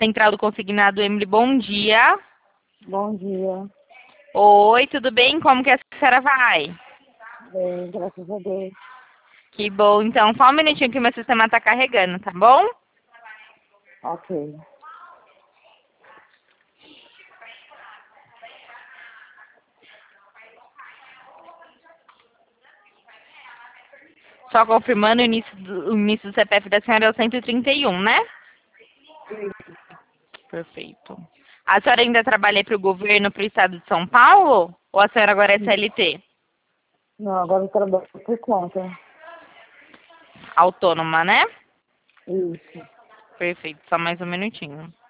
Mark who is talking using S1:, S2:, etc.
S1: Central do Consignado, Emily, bom dia.
S2: Bom dia.
S1: Oi, tudo bem? Como que a senhora vai?
S2: Bem, graças a Deus.
S1: Que bom, então só um minutinho que meu sistema está carregando, tá bom?
S2: Ok.
S1: Só confirmando, o início do CPF da senhora é o 131, né? Perfeito. A senhora ainda trabalha para o governo, para o estado de São Paulo? Ou a senhora agora é CLT?
S2: Não, agora eu trabalho por conta.
S1: Autônoma, né?
S2: Isso.
S1: Perfeito, só mais um minutinho.